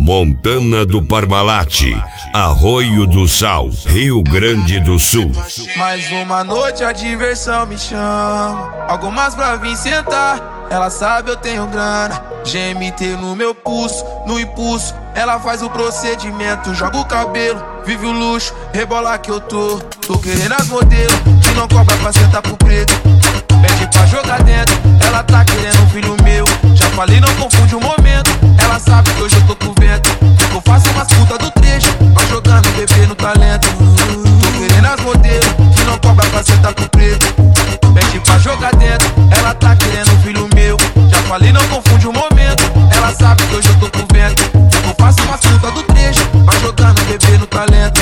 Montana do Parmalat, Arroio do Sal, Rio Grande do Sul. Mais uma noite a diversão me chama, algumas pra vir sentar. Ela sabe eu tenho grana, GMT no meu pulso, no impulso. Ela faz o procedimento, joga o cabelo, vive o luxo, rebola que eu tô querendo as modelos que não cobra pra sentar pro preto. Pede pra jogar dentro, ela tá querendo um filho meu. Já falei, não confunde o momento. Ela sabe que hoje eu tô com vento, que eu faço umas putas do trecho, vai jogando bebê no talento. Tô querendo as modelos que não cobra pra sentar pro preto. Pede pra jogar dentro, ela tá querendo um filho meu. Já falei, não confunde o momento. Ela sabe que hoje eu tô com vento, que eu faço umas putas do trecho, vai jogando bebê no talento.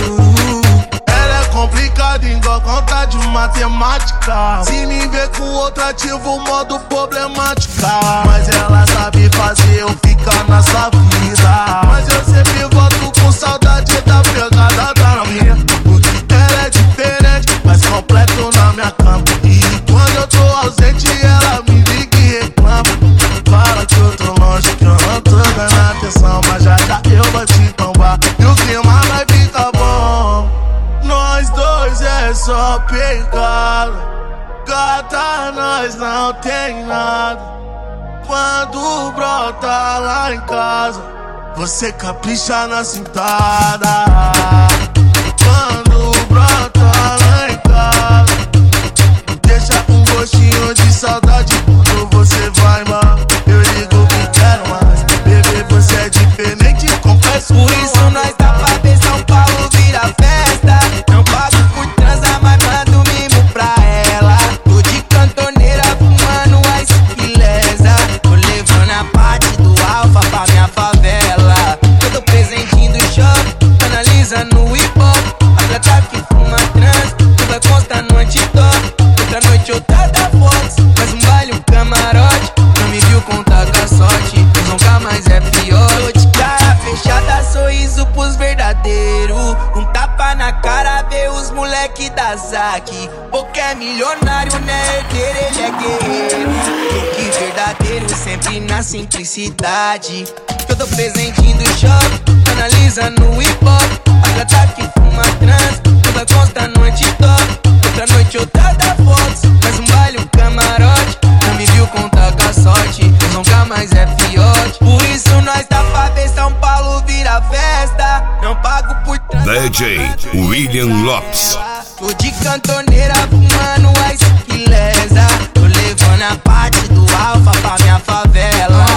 Ela é complicada igual conta de matemática. Se me ver com outro ativo o modo problemática. Mas ela sabe fazer eu ficar na sua vida. Mas eu sempre volto com saudade da pegada da minha. Porque ela é diferente, mas completo na minha cama. E quando eu tô ausente ela me liga e reclama. Fala que eu tô longe, que eu não tô dando atenção. Mas já eu vou te tombar e o clima vai ficar bom. Nós dois é só pegada, gata, nós não tem nada. Quando brota lá em casa, você capricha na cintada. Quando brota lá em casa, deixa um gostinho de saudade. Quando você vai mal, eu ligo que quero mais. Bebê, você é diferente, confesso. Por isso nós tá pra ver São Paulo vira festa. Não pago por transar, mas mando mimo pra ela. Tô de cantoneira fumando ice e lesa. Tô levando a parte do alfa pra minha favela. Todo presentinho do show, analisando o hip hop. Atleta que fuma trans, tu vai constar no antidop. Outra noite outra da Fox, mais um baile, um camarote. Não me viu contar com a sorte, nunca mais é pior. Tô de cara fechada, sorriso pros verdadeiros. Um tapa na cara, vê os moleque da Zack. Porque é milionário, né? Herdeiro, ele é guerreiro. Que verdadeiro, sempre na simplicidade. Todo presentinho do show, analisando o hip hop. Atleta que fuma trans, tu vai constar no antidop. Outra noite, outra da Fox, mais um baile, um camarote. Não me viu contar com a sorte, nunca mais é fiote. Por isso nós tá pra ver São Paulo vira festa. Não pago por trás. DJ William Lopes. Tô de cantoneira fumando ice e lesa. Tô levando a parte do alfa pra minha favela.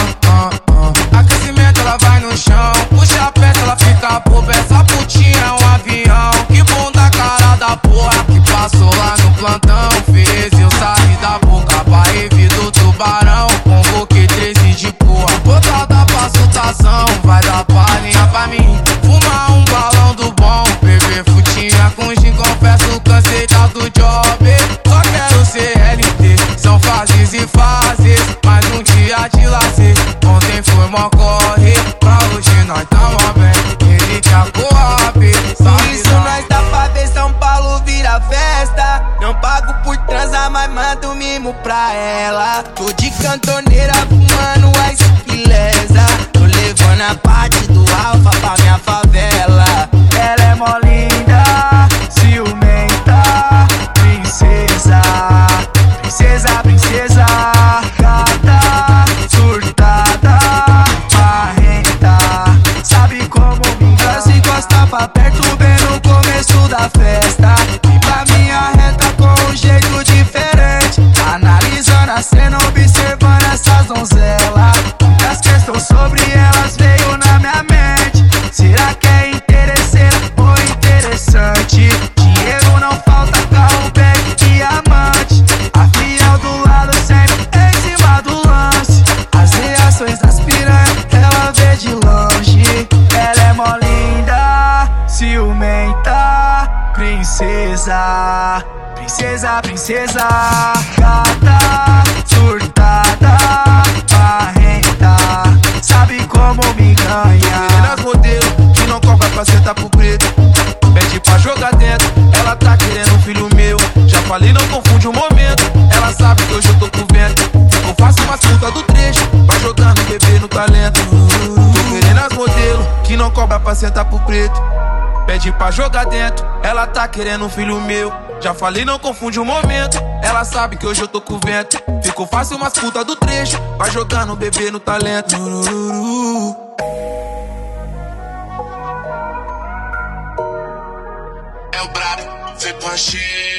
Aquecimento ela vai no chão, puxa a peça ela fica boba. Essa putinha é um avião, que bunda cara da porra. Que passou lá no plantão, fez eu sair da boca pra evitar o tubarão. Convoquei 13 de porra, botada pra soltação. Vai dar palhinha pra mim, fumar um balão do bom. Beber frutinha com gin, confesso cansei do job. Só quero ser LT, são fases e fases. Mais um dia de lazer, ontem foi mó corre. Pra hoje nós tamo bem, ele te acorre. Por isso nós tá pra ver São Paulo vira festa. Não pago por transar, mas mando mimo pra ela. Tô de cantoneira fumando ice e lesa. Tô levando a parte do alfa pra minha favela. Ela é mó linda, ciumenta, princesa. Princesa, princesa, gata, surtada, marrenta. Sabe como me encanta, encosta pra perto bem no começo da festa. E pra minha reta com um jeito diferente, analisando a cena, observando essas donzelas. Muitas questões sobre elas veio na minha mente. Será que é interesseira ou interessante? Dinheiro não falta, carro, bag, diamante. A fiel do lado sempre em cima do lance. As reações das piranhas ela vê de longe. Ela é mó linda, ciumenta, princesa. Princesa, princesa, gata, surtada, marrenta. Sabe como me ganha. Querendo as modelos que não cobra pra sentar pro preto. Pede pra jogar dentro, ela tá querendo um filho meu. Já falei, não confunde o momento. Ela sabe que hoje eu tô com vento, eu faço umas putas do trecho, vai jogando bebê no talento. Tô querendo não cobra pra sentar pro preto. Pede pra jogar dentro, ela tá querendo um filho meu. Já falei, não confunde o momento. Ela sabe que hoje eu tô com vento. Ficou fácil umas puta do trecho. Vai jogando bebê no talento. É o brabo, vem pra